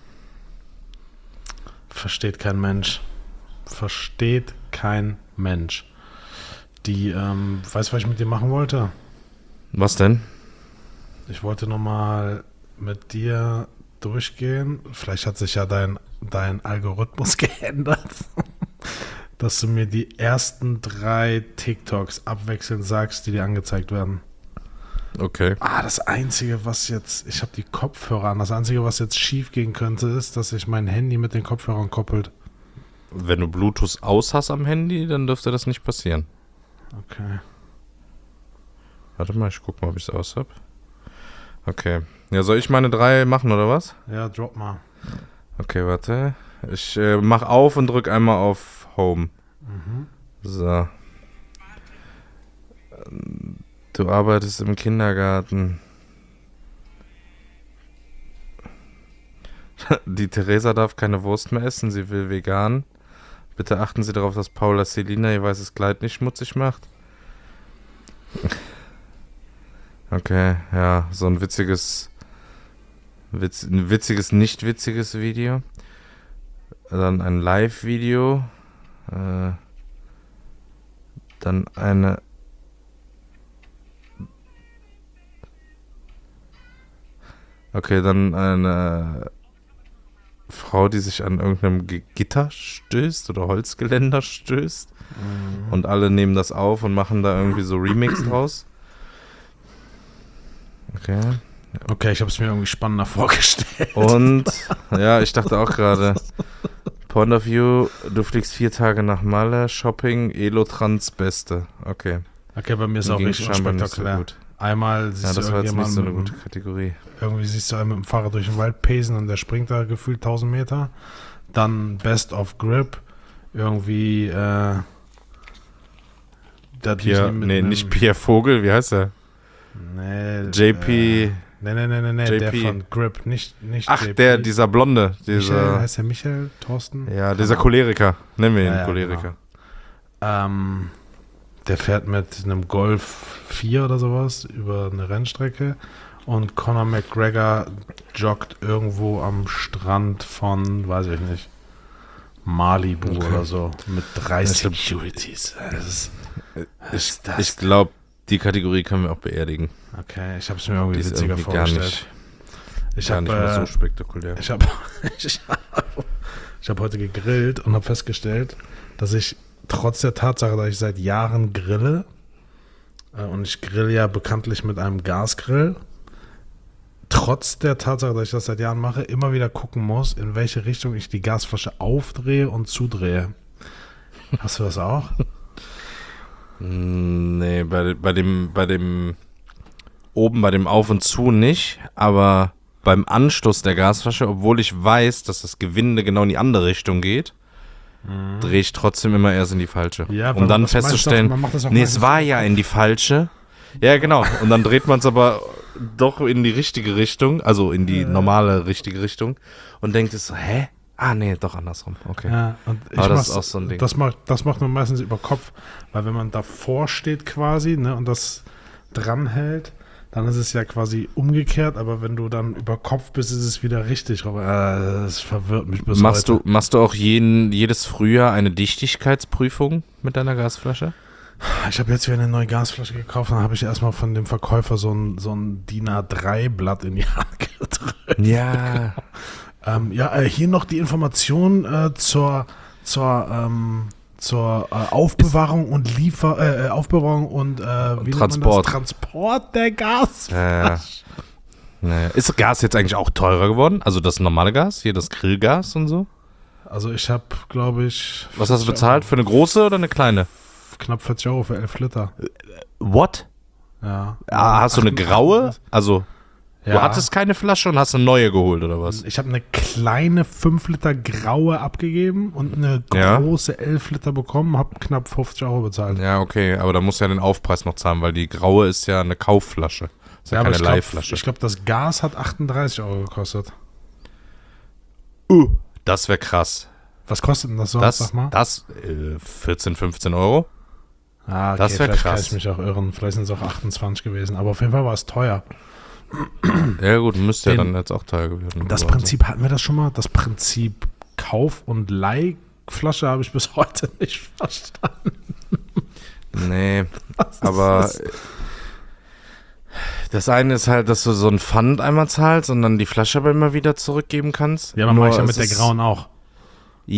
Speaker 1: Versteht kein Mensch. Versteht kein Mensch. Weißt du, was ich mit dir machen wollte?
Speaker 2: Was denn?
Speaker 1: Ich wollte nochmal mit dir durchgehen. Vielleicht hat sich ja dein Algorithmus geändert, dass du mir die ersten 3 TikToks abwechselnd sagst, die dir angezeigt werden.
Speaker 2: Okay.
Speaker 1: Das Einzige, was jetzt, ich habe die Kopfhörer an, das Einzige, was jetzt schief gehen könnte, ist, dass sich mein Handy mit den Kopfhörern koppelt.
Speaker 2: Wenn du Bluetooth aus hast am Handy, dann dürfte das nicht passieren.
Speaker 1: Okay.
Speaker 2: Warte mal, ich guck mal, ob ich es aus habe. Okay. Ja, soll ich meine 3 machen, oder was?
Speaker 1: Ja, drop mal.
Speaker 2: Okay, warte. Ich mach auf und drück einmal auf Home. So. Du arbeitest im Kindergarten. Die Theresa darf keine Wurst mehr essen, sie will vegan. Bitte achten Sie darauf, dass Paula Selina ihr weißes Kleid nicht schmutzig macht. Okay, ja, so ein witziges, nicht witziges Video. Dann ein Live-Video. Dann eine... Okay, dann eine Frau, die sich an irgendeinem Gitter stößt oder Holzgeländer stößt. Und alle nehmen das auf und machen da irgendwie so Remix draus. Okay.
Speaker 1: Okay, ich habe es mir irgendwie spannender vorgestellt.
Speaker 2: Und, ja, ich dachte auch gerade, Point of View, du fliegst 4 Tage nach Malle, Shopping, Elotrans Beste. Okay.
Speaker 1: Okay, bei mir ist
Speaker 2: Mir
Speaker 1: auch
Speaker 2: ging's
Speaker 1: richtig
Speaker 2: scheinbar nicht so
Speaker 1: unspektakulär.
Speaker 2: gut.
Speaker 1: Einmal siehst
Speaker 2: Ja, das
Speaker 1: du
Speaker 2: war jetzt nicht so eine
Speaker 1: irgendjemanden
Speaker 2: gute Kategorie.
Speaker 1: irgendwie siehst du einen mit dem Fahrrad durch den Wald pesen und der springt da gefühlt 1000 Meter. Dann Best of Grip. Irgendwie,
Speaker 2: Nicht Pierre Vogel, wie heißt er?
Speaker 1: Nee.
Speaker 2: JP.
Speaker 1: Nee,
Speaker 2: JP.
Speaker 1: der von Grip, nicht
Speaker 2: Ach,
Speaker 1: JP.
Speaker 2: dieser Blonde.
Speaker 1: Michael, heißt der Michael? Thorsten?
Speaker 2: Ja, dieser Choleriker. Nennen wir ihn
Speaker 1: Ja,
Speaker 2: Choleriker.
Speaker 1: Der fährt mit einem Golf 4 oder sowas über eine Rennstrecke und Conor McGregor joggt irgendwo am Strand von, weiß ich nicht, Malibu oder so mit 3 Securities.
Speaker 2: Ich glaube, die Kategorie können wir auch beerdigen.
Speaker 1: Okay, ich habe es mir irgendwie
Speaker 2: Die ist
Speaker 1: witziger
Speaker 2: irgendwie
Speaker 1: vorgestellt.
Speaker 2: gar nicht mehr so spektakulär.
Speaker 1: Ich hab heute gegrillt und habe festgestellt, dass ich trotz der Tatsache, dass ich seit Jahren grille, und ich grille ja bekanntlich mit einem Gasgrill, trotz der Tatsache, dass ich das seit Jahren mache, immer wieder gucken muss, in welche Richtung ich die Gasflasche aufdrehe und zudrehe. Hast du das auch?
Speaker 2: Nee, bei dem oben bei dem Auf und Zu nicht, aber beim Anstoß der Gasflasche, obwohl ich weiß, dass das Gewinde genau in die andere Richtung geht, drehe ich trotzdem immer erst in die falsche.
Speaker 1: Ja,
Speaker 2: um dann festzustellen, es war ja in die falsche. Ja, genau. Und dann dreht man es aber doch in die richtige Richtung, also in die normale richtige Richtung und denkt es so, hä? Ah, nee, doch andersrum. Okay.
Speaker 1: Ja, und
Speaker 2: aber das ist auch so ein Ding.
Speaker 1: Das macht man meistens über Kopf, weil wenn man davor steht quasi, ne, und das dranhält, dann ist es ja quasi umgekehrt, aber wenn du dann über Kopf bist, ist es wieder richtig. Das verwirrt mich bis heute.
Speaker 2: Machst du auch jedes Frühjahr eine Dichtigkeitsprüfung mit deiner Gasflasche?
Speaker 1: Ich habe jetzt wieder eine neue Gasflasche gekauft, dann habe ich erstmal von dem Verkäufer so ein DIN A3-Blatt in die Hand gedrückt.
Speaker 2: Ja.
Speaker 1: Hier noch die Information zur Aufbewahrung und Aufbewahrung und wie
Speaker 2: Transport.
Speaker 1: Transport der Gasflasche.
Speaker 2: Naja. Ist Gas jetzt eigentlich auch teurer geworden? Also das normale Gas, hier das Grillgas und so?
Speaker 1: Also ich habe, glaube ich...
Speaker 2: Was hast du bezahlt? Für eine große oder eine kleine?
Speaker 1: Knapp 40 Euro für 11 Liter.
Speaker 2: What?
Speaker 1: Ja.
Speaker 2: Hast du eine graue? Also...
Speaker 1: Ja.
Speaker 2: Du hattest keine Flasche und hast eine neue geholt, oder was?
Speaker 1: Ich habe eine kleine 5 Liter graue abgegeben und eine große 11 Liter bekommen, habe knapp 50 Euro bezahlt.
Speaker 2: Ja, okay, aber da musst du ja den Aufpreis noch zahlen, weil die graue ist ja eine Kaufflasche. Ist ja keine Leihflasche.
Speaker 1: Ich glaube, das Gas hat 38 Euro gekostet.
Speaker 2: Das wäre krass.
Speaker 1: Was kostet denn das so?
Speaker 2: Sag mal. 14, 15 Euro.
Speaker 1: Ah, okay,
Speaker 2: das wäre krass.
Speaker 1: Kann ich mich auch irren. Vielleicht sind es auch 28 gewesen, aber auf jeden Fall war es teuer.
Speaker 2: Ja gut, müsste ja dann jetzt auch teuer gewesen.
Speaker 1: Das Prinzip, hatten wir das schon mal? Das Prinzip Kauf- und Leihflasche habe ich bis heute nicht verstanden.
Speaker 2: Nee, aber das eine ist halt, dass du so ein Pfand einmal zahlst und dann die Flasche aber immer wieder zurückgeben kannst.
Speaker 1: Ja, man mache ich ja mit der grauen auch.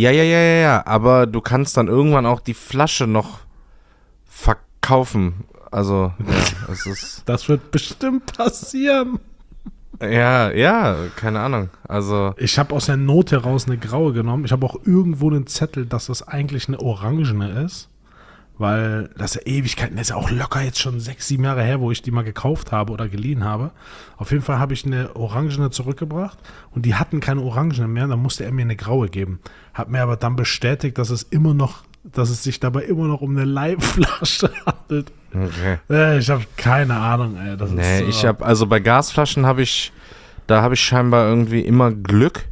Speaker 2: Ja, aber du kannst dann irgendwann auch die Flasche noch verkaufen. Also, ja, es ist...
Speaker 1: Das wird bestimmt passieren.
Speaker 2: Ja, keine Ahnung. Also...
Speaker 1: Ich habe aus der Not heraus eine graue genommen. Ich habe auch irgendwo einen Zettel, dass das eigentlich eine orangene ist. Weil das ist ja Ewigkeiten, das ist ja auch locker jetzt schon 6, 7 Jahre her, wo ich die mal gekauft habe oder geliehen habe. Auf jeden Fall habe ich eine orangene zurückgebracht und die hatten keine orangene mehr, dann musste er mir eine graue geben. Hat mir aber dann bestätigt, dass es sich dabei immer noch um eine Leihflasche handelt.
Speaker 2: Okay.
Speaker 1: Ich habe keine Ahnung, ey.
Speaker 2: Ich habe, also bei Gasflaschen habe ich scheinbar irgendwie immer Glück.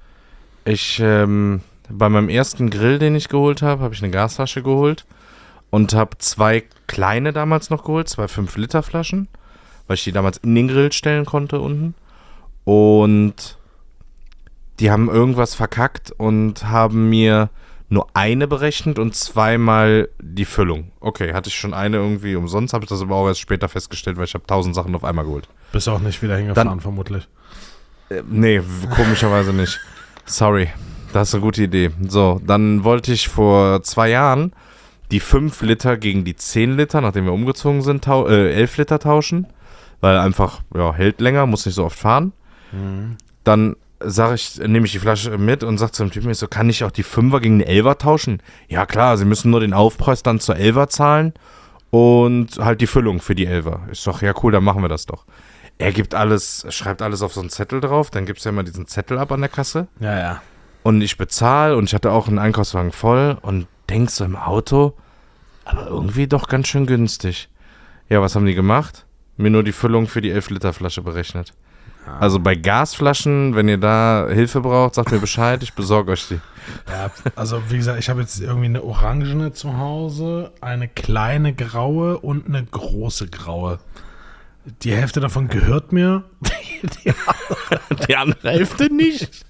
Speaker 2: Bei meinem ersten Grill, den ich geholt habe ich eine Gasflasche geholt. Und habe 2 kleine damals noch geholt, 2 5-Liter-Flaschen, weil ich die damals in den Grill stellen konnte unten. Und die haben irgendwas verkackt und haben mir nur eine berechnet und 2-mal die Füllung. Okay, hatte ich schon eine irgendwie umsonst, habe ich das aber auch erst später festgestellt, weil ich habe 1000 Sachen auf einmal geholt.
Speaker 1: Bist auch nicht wieder hingefahren, vermutlich.
Speaker 2: Nee, komischerweise nicht. Sorry, das ist eine gute Idee. So, dann wollte ich vor 2 Jahren die 5 Liter gegen die 10 Liter, nachdem wir umgezogen sind, 11 Liter tauschen, weil einfach, hält länger, muss nicht so oft fahren. Mhm. Dann nehme ich die Flasche mit und sage zu dem Typen, kann ich auch die 5er gegen eine 11er tauschen? Ja klar, Sie müssen nur den Aufpreis dann zur 11er zahlen und halt die Füllung für die 11er. Ich sage, ja cool, dann machen wir das doch. Er schreibt alles auf so einen Zettel drauf, dann gibt es ja immer diesen Zettel ab an der Kasse.
Speaker 1: Ja.
Speaker 2: Und ich bezahle und ich hatte auch einen Einkaufswagen voll und denkst du im Auto, aber irgendwie doch ganz schön günstig. Ja, was haben die gemacht? Mir nur die Füllung für die 11-Liter-Flasche berechnet. Ja. Also bei Gasflaschen, wenn ihr da Hilfe braucht, sagt mir Bescheid, ich besorge euch die.
Speaker 1: Ja, also wie gesagt, ich habe jetzt irgendwie eine orangene zu Hause, eine kleine graue und eine große graue. Die Hälfte davon gehört mir,
Speaker 2: die andere Hälfte nicht.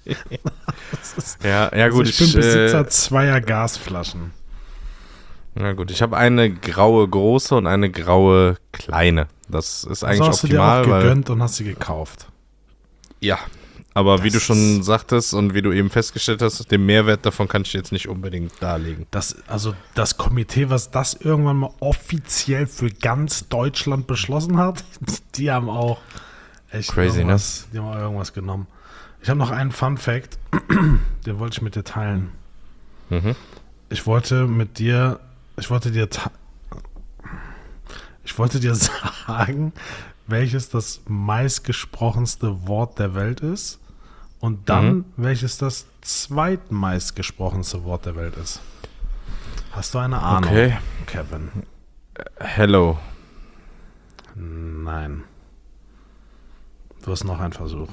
Speaker 2: Ja gut.
Speaker 1: Ich bin Besitzer 2er Gasflaschen.
Speaker 2: Na gut, ich habe eine graue große und eine graue kleine. Das ist eigentlich
Speaker 1: hast
Speaker 2: optimal.
Speaker 1: Du dir auch gegönnt und hast sie gekauft.
Speaker 2: Ja, aber wie du schon sagtest und wie du eben festgestellt hast, den Mehrwert davon kann ich jetzt nicht unbedingt darlegen.
Speaker 1: Das Komitee, was das irgendwann mal offiziell für ganz Deutschland beschlossen hat, die haben auch echt
Speaker 2: crazy,
Speaker 1: die haben auch irgendwas genommen. Ich habe noch einen Fun Fact, den wollte ich mit dir teilen.
Speaker 2: Mhm.
Speaker 1: Ich wollte dir sagen, welches das meistgesprochenste Wort der Welt ist und dann welches das zweitmeistgesprochenste Wort der Welt ist. Hast du eine Ahnung,
Speaker 2: okay.
Speaker 1: Kevin?
Speaker 2: Hello.
Speaker 1: Nein. Du hast noch einen Versuch.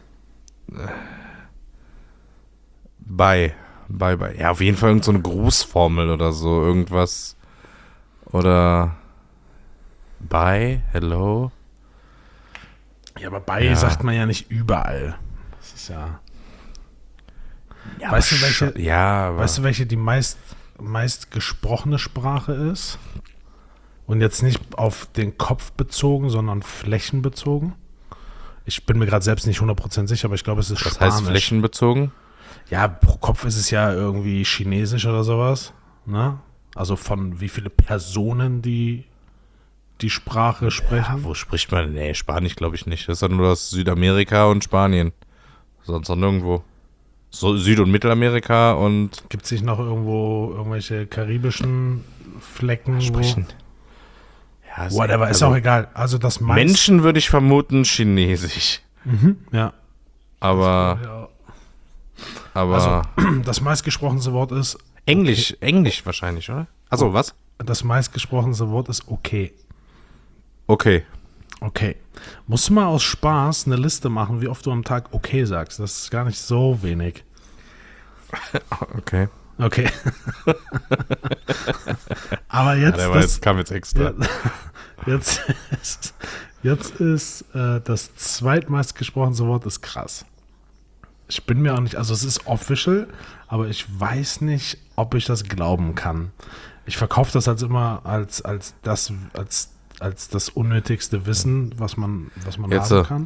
Speaker 2: Bye. Ja, auf jeden Fall irgend so eine Grußformel oder so. Irgendwas. Oder bye, hello.
Speaker 1: Ja, aber bye sagt man ja nicht überall. Das ist ja... weißt du, welche die meist gesprochene Sprache ist? Und jetzt nicht auf den Kopf bezogen, sondern flächenbezogen? Ich bin mir gerade selbst nicht 100% sicher, aber ich glaube, es ist Spanisch.
Speaker 2: Was heißt flächenbezogen?
Speaker 1: Ja, pro Kopf ist es ja irgendwie Chinesisch oder sowas, ne? Also von wie viele Personen die Sprache sprechen.
Speaker 2: Ja, wo spricht man? Nee, Spanisch glaube ich nicht. Das ist ja nur das Südamerika und Spanien. Sonst noch nirgendwo. So Süd- und Mittelamerika und...
Speaker 1: Gibt es nicht noch irgendwo irgendwelche karibischen Flecken?
Speaker 2: Sprechen.
Speaker 1: Ja, whatever, ist auch egal. Also das
Speaker 2: Menschen würde ich vermuten Chinesisch.
Speaker 1: Ja.
Speaker 2: Aber
Speaker 1: also, das meistgesprochenste Wort ist...
Speaker 2: Englisch wahrscheinlich, oder? Achso, was?
Speaker 1: Das meistgesprochenste Wort ist okay.
Speaker 2: Okay.
Speaker 1: Musst du mal aus Spaß eine Liste machen, wie oft du am Tag okay sagst. Das ist gar nicht so wenig.
Speaker 2: Okay.
Speaker 1: Aber jetzt...
Speaker 2: kam jetzt extra.
Speaker 1: Jetzt ist das zweitmeistgesprochenste Wort ist krass. Ich bin mir auch nicht... Also es ist official, aber ich weiß nicht, ob ich das glauben kann. Ich verkaufe das als das unnötigste Wissen, was man haben kann.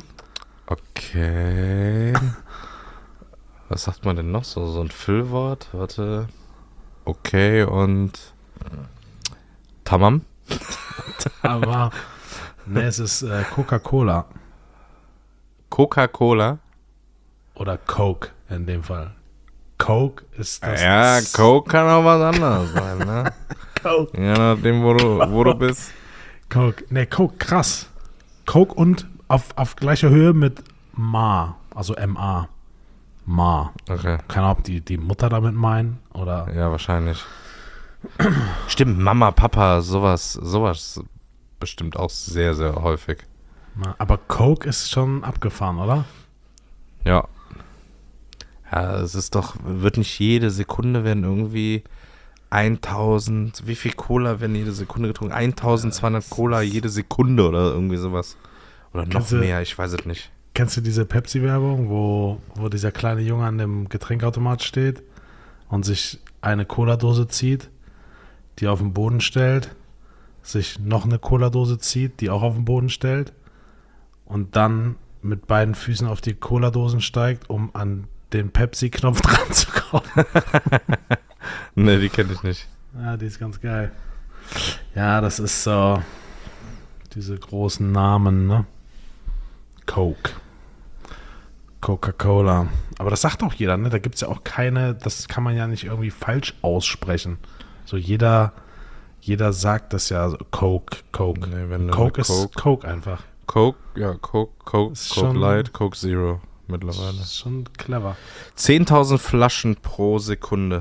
Speaker 2: Okay. Was sagt man denn noch? So ein Füllwort? Warte. Okay und Tamam.
Speaker 1: Aber ne, es ist Coca-Cola
Speaker 2: Coca-Cola?
Speaker 1: oder Coke in dem Fall. Coke ist das.
Speaker 2: Ja, Coke kann auch was anderes sein, ne?
Speaker 1: Coke.
Speaker 2: Je nachdem, wo du bist.
Speaker 1: Coke. Ne, Coke, krass. Coke und auf gleicher Höhe mit Ma, also M-A. Ma.
Speaker 2: Okay.
Speaker 1: Keine Ahnung, ob die Mutter damit meinen oder.
Speaker 2: Ja, wahrscheinlich. Stimmt, Mama, Papa, sowas bestimmt auch sehr, sehr häufig.
Speaker 1: Aber Coke ist schon abgefahren, oder?
Speaker 2: Ja. Ja, es ist doch, wird nicht jede Sekunde werden irgendwie 1000, wie viel Cola werden jede Sekunde getrunken? 1200 Cola jede Sekunde oder irgendwie sowas. Oder noch
Speaker 1: Kennst du-
Speaker 2: mehr, ich weiß es nicht.
Speaker 1: Kennst du diese Pepsi-Werbung, wo dieser kleine Junge an dem Getränkautomat steht und sich eine Cola-Dose zieht, die auf den Boden stellt, sich noch eine Cola-Dose zieht, die auch auf den Boden stellt und dann mit beiden Füßen auf die Cola-Dosen steigt, um an den Pepsi-Knopf dran zu kommen.
Speaker 2: Ne, die kenne ich nicht.
Speaker 1: Ja, die ist ganz geil. Ja, das ist so diese großen Namen, ne? Coke. Coca-Cola. Aber das sagt auch jeder, ne? Da gibt es ja auch keine, das kann man ja nicht irgendwie falsch aussprechen. So jeder sagt das ja, so Coke.
Speaker 2: Nee, wenn du
Speaker 1: Coke
Speaker 2: eine
Speaker 1: ist Coke einfach.
Speaker 2: Coke, ja, Coke
Speaker 1: Ist
Speaker 2: Coke
Speaker 1: schon-
Speaker 2: Light, Coke Zero
Speaker 1: Das
Speaker 2: mittlerweile.
Speaker 1: ist schon clever.
Speaker 2: 10.000 Flaschen pro Sekunde.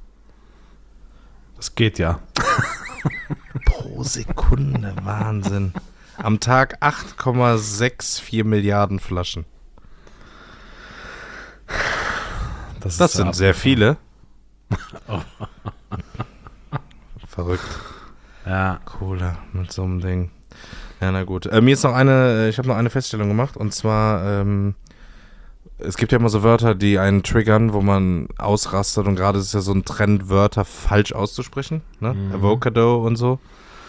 Speaker 1: Das geht ja.
Speaker 2: Pro Sekunde, Wahnsinn. Am Tag 8,64 Milliarden Flaschen.
Speaker 1: Das
Speaker 2: Das
Speaker 1: ist
Speaker 2: sind
Speaker 1: ja
Speaker 2: sehr
Speaker 1: abgefahren.
Speaker 2: viele. Verrückt.
Speaker 1: Ja.
Speaker 2: Cola mit so einem Ding. Ja, na gut. Mir ist noch ich habe noch eine Feststellung gemacht und zwar, es gibt ja immer so Wörter, die einen triggern, wo man ausrastet und gerade ist es ja so ein Trend, Wörter falsch auszusprechen, ne? Avocado und so.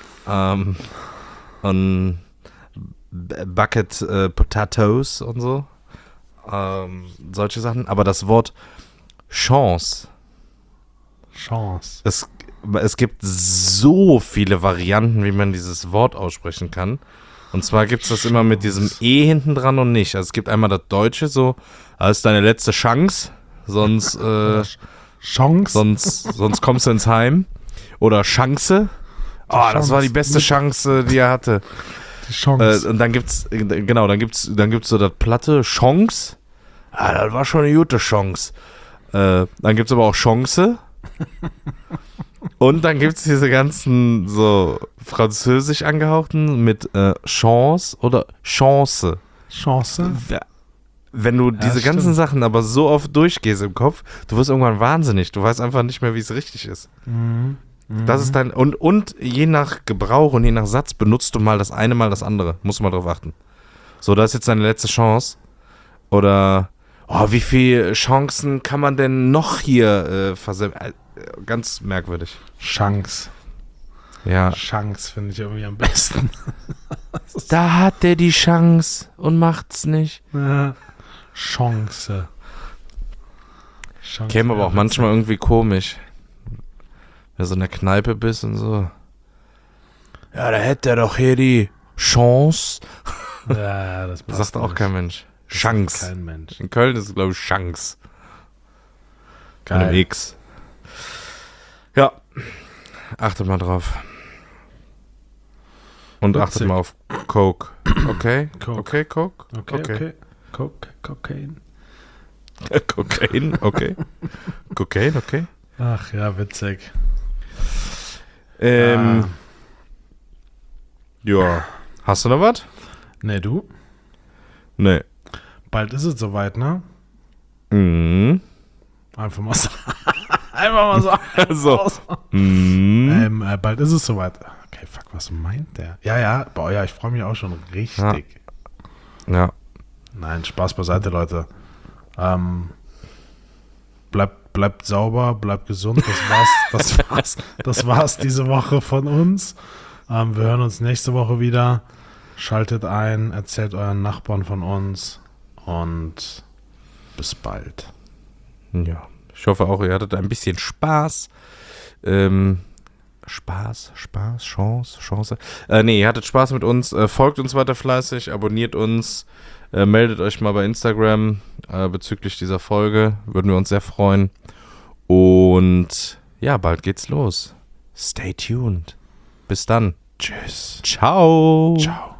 Speaker 2: Und Bucket Potatoes und so. Solche Sachen. Aber das Wort Chance,
Speaker 1: Chance.
Speaker 2: es gibt so viele Varianten, wie man dieses Wort aussprechen kann. Und zwar gibt es das immer mit diesem E hinten dran und nicht. Also es gibt einmal das Deutsche so, das ist deine letzte Chance, sonst
Speaker 1: Chance.
Speaker 2: sonst kommst du ins Heim. Oder Chance. Oh, das war die beste Chance, die er hatte.
Speaker 1: Die Chance.
Speaker 2: Und dann gibt's so das platte Chance. Ah, das war schon eine gute Chance. Dann gibt's aber auch Chance. Und dann gibt's diese ganzen so französisch angehauchten mit Chance oder Chance.
Speaker 1: Chance.
Speaker 2: Wenn du diese ganzen
Speaker 1: stimmt.
Speaker 2: Sachen aber so oft durchgehst im Kopf, du wirst irgendwann wahnsinnig. Du weißt einfach nicht mehr, wie es richtig ist. Das ist dein. Und je nach Gebrauch und je nach Satz benutzt du mal das eine, mal das andere. Musst du mal drauf achten. So, das ist jetzt deine letzte Chance. Oder, wie viele Chancen kann man denn noch hier versemmeln? Ganz merkwürdig.
Speaker 1: Chance.
Speaker 2: Ja.
Speaker 1: Chance finde ich irgendwie am besten.
Speaker 2: Da hat der die Chance und macht's nicht.
Speaker 1: Ja. Chance. Chance.
Speaker 2: Käme aber auch
Speaker 1: Ja,
Speaker 2: manchmal irgendwie komisch. Wenn du so in der Kneipe bist und so. Ja, da hätte er doch hier die Chance.
Speaker 1: Ja, das passt
Speaker 2: Sagt auch
Speaker 1: nicht.
Speaker 2: kein Mensch.
Speaker 1: Das
Speaker 2: Chance.
Speaker 1: sagt Kein Mensch.
Speaker 2: In Köln ist es, glaube ich, Chance. Mit einem
Speaker 1: Geil.
Speaker 2: X. Ja. Achtet mal drauf. Und achtet
Speaker 1: Witzig.
Speaker 2: mal auf Coke. Okay?
Speaker 1: Coke.
Speaker 2: Okay, Coke?
Speaker 1: Okay. Coke, Cocaine.
Speaker 2: Kokain, okay. Kokain, okay.
Speaker 1: Ach ja, witzig.
Speaker 2: Ja. Hast du noch was?
Speaker 1: Ne, du?
Speaker 2: Nee.
Speaker 1: Bald ist es soweit, ne?
Speaker 2: Mhm.
Speaker 1: Einfach mal so. Einfach mal so.
Speaker 2: So. Mhm.
Speaker 1: Bald ist es soweit. Okay, fuck, was meint der? Ja, boah, ja, ich freue mich auch schon richtig.
Speaker 2: Ja.
Speaker 1: Nein, Spaß beiseite, Leute. Bleibt sauber, bleibt gesund. Das war's diese Woche von uns. Wir hören uns nächste Woche wieder. Schaltet ein, erzählt euren Nachbarn von uns und bis bald.
Speaker 2: Ja. Ich hoffe auch, ihr hattet ein bisschen Spaß. Chance. Ihr hattet Spaß mit uns. Folgt uns weiter fleißig, abonniert uns, meldet euch mal bei Instagram bezüglich dieser Folge. Würden wir uns sehr freuen. Und ja, bald geht's los. Stay tuned. Bis dann.
Speaker 1: Tschüss.
Speaker 2: Ciao.
Speaker 1: Ciao.